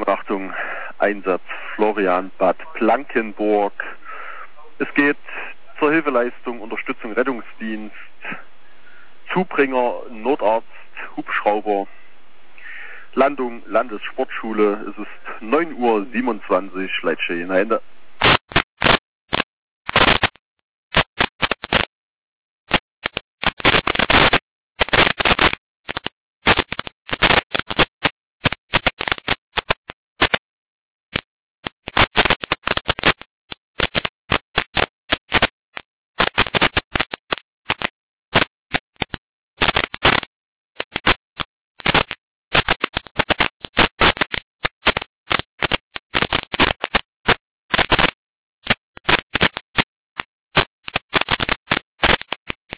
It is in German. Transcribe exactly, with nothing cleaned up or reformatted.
Achtung, Einsatz Florian Bad Blankenburg. Es geht zur Hilfeleistung, Unterstützung, Rettungsdienst, Zubringer, Notarzt, Hubschrauber, Landung, Landessportschule. Es ist neun Uhr siebenundzwanzig, Leitstelle.